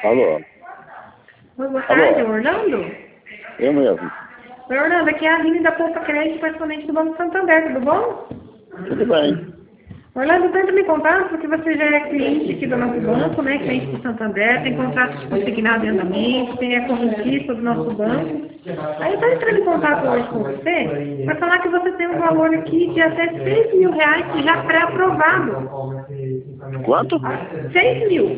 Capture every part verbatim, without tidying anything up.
Alô? Oi, boa tarde, Alô? Orlando? Eu mesmo. Oi, Orlando, aqui é a Aline da Poupa Crédito, correspondente do Banco Santander, tudo bom? Tudo bem. Orlando, tenta me contar, porque você já é cliente aqui do nosso banco, né? Cliente do Santander, tem contrato de consignado em andamento, tem a correntista do nosso banco. Aí eu estou entrando em contato hoje com você para falar que você tem um valor aqui de até seis mil reais já pré-aprovado. Quanto? seis mil.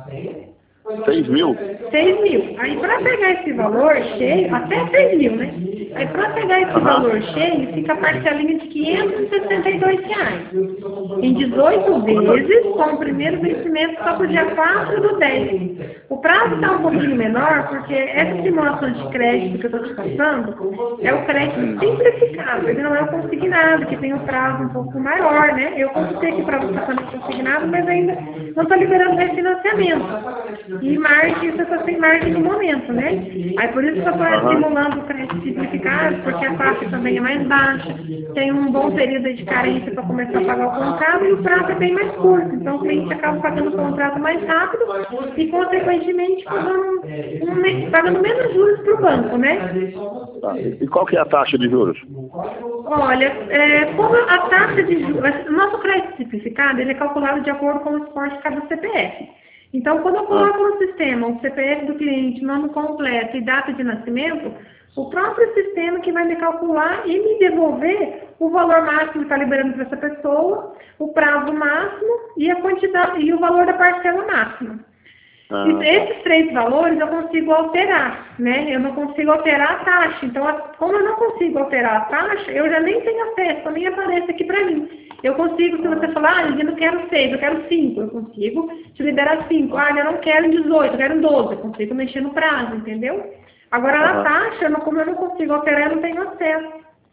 Seis mil? seis mil. Aí para pegar esse valor cheio, até seis mil, né? Aí para pegar esse Aham. valor cheio, fica a parcelinha de quinhentos e sessenta e dois reais. Em dezoito vezes, com o primeiro vencimento só para o dia quatro do dez. O prazo está um pouquinho menor, porque essa simulação de crédito que eu estou te passando é o crédito simplificado, ele não é o consignado, que tem um prazo um pouco maior, né? Eu consultei aqui para você também consignado, mas ainda não está liberando refinanciamento. E margem, você está sem margem no momento, né? Aí por isso que eu estou Aham. simulando o crédito simplificado, porque a taxa também é mais baixa, tem um bom período de carência para começar a pagar o contrato e o prazo é bem mais curto. Então o cliente acaba pagando o contrato mais rápido e, consequentemente, pagando, um, pagando menos juros para o banco, né? Tá. E qual que é a taxa de juros? Olha, é, como a taxa de juros, o nosso crédito simplificado, ele é calculado de acordo com o esforço de cada C P F. Então, quando eu Ah. coloco no sistema o C P F do cliente, nome completo e data de nascimento, o próprio sistema que vai me calcular e me devolver o valor máximo que está liberando para essa pessoa, o prazo máximo e a quantidade e o valor da parcela máxima. Ah, E tá. esses três valores eu consigo alterar, né? Eu não consigo alterar a taxa. Então, como eu não consigo alterar a taxa, eu já nem tenho acesso, nem aparece aqui para mim. Eu consigo, se você falar, ah, eu não quero seis, eu quero cinco, eu consigo te liberar cinco. Ah, eu não quero dezoito, eu quero doze, eu consigo mexer no prazo, entendeu? Agora, na Aham. taxa, eu não- como eu não consigo alterar, eu não tenho acesso.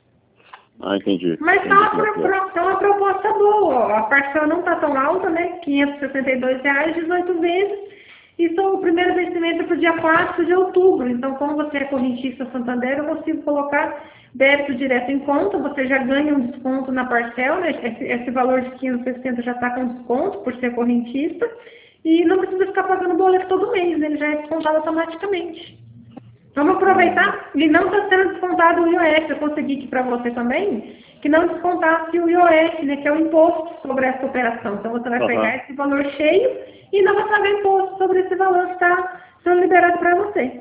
Ah, entendi. Mas Entendi tá uma, como é que é. pro- tá uma proposta boa. A parcela não está tão alta, né? quinhentos e sessenta e dois reais, dezoito vezes. E só o primeiro vencimento para o dia quatro de outubro. Então, como você é correntista Santander, eu consigo colocar débito direto em conta. Você já ganha um desconto na parcela, né? Esse, esse valor de quinhentos e sessenta já está com desconto por ser correntista. E não precisa ficar pagando boleto todo mês, né? Ele já é descontado automaticamente. Vamos aproveitar, e não está sendo descontado o I O S, eu consegui aqui para você também, que não descontasse o I O S, né, que é o imposto sobre essa operação. Então você vai Aham. pegar esse valor cheio e não vai pagar imposto sobre esse valor que está sendo liberado para você.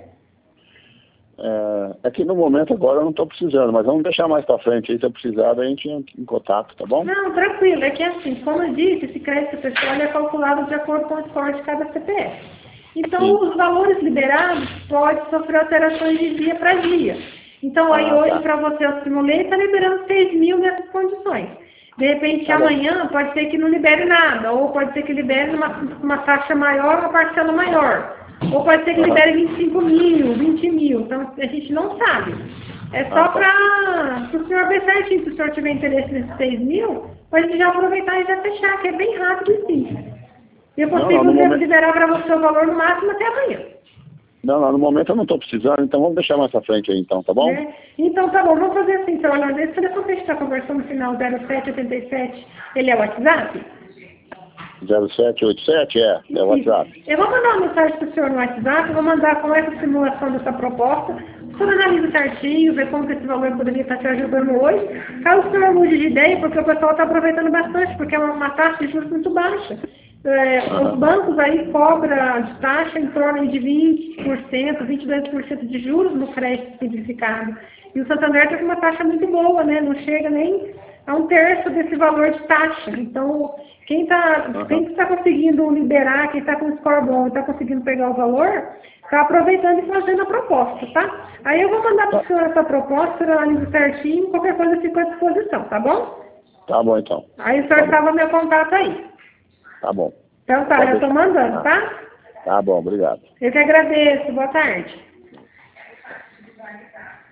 É, é que no momento agora eu não estou precisando, mas vamos deixar mais para frente aí, se eu precisar, daí a gente entra em contato, tá bom? Não, tranquilo, é que assim, como eu disse, esse crédito pessoal é calculado de acordo com o esforço de cada C P F. Então, Sim. os valores liberados podem sofrer alterações de dia para dia. Então, aí Ah, hoje, tá. para você, eu simulei, está liberando seis mil nessas condições. De repente, Tá bom. amanhã, pode ser que não libere nada, ou pode ser que libere uma, uma taxa maior, uma parcela maior. Ou pode ser que Aham. libere vinte e cinco mil, vinte mil. Então, a gente não sabe. É só Ah, tá. para o senhor ver certinho. Se o senhor tiver interesse nesses seis mil, pode já aproveitar e já fechar, que é bem rápido e simples. Eu Não, consigo não, no momento, liberar para você o valor no máximo até amanhã. não, não, no momento eu não estou precisando, então vamos deixar mais para frente aí então, tá bom? Né? Então tá bom, vamos fazer assim, seu Orlando. Esse telefone que a gente está conversando no final zero sete oito sete, ele é o WhatsApp? zero sete oito sete, é, é o WhatsApp. Isso. Eu vou mandar uma mensagem para o senhor no WhatsApp, vou mandar com essa simulação dessa proposta. O senhor analisa certinho, vê como que esse valor poderia estar te ajudando hoje. Caso o senhor mude de ideia, porque o pessoal está aproveitando bastante, porque é uma, uma taxa de juros muito baixa. É, Aham. os bancos aí cobram de taxa em torno de vinte por cento, vinte e dois por cento de juros no crédito simplificado. E o Santander tem uma taxa muito boa, né? Não chega nem a um terço desse valor de taxa. Então, quem está Aham. quem está conseguindo liberar, quem está com score bom e está conseguindo pegar o valor, está aproveitando e fazendo a proposta, tá? Aí eu vou mandar para o senhor essa proposta, eu analiso certinho, qualquer coisa fica à disposição, tá bom? Tá bom então. Aí o senhor Tá bom. salva meu contato aí. Tá bom. Então tá, Pode eu estou deixar. mandando, tá? Tá bom, obrigado. Eu que agradeço, boa tarde.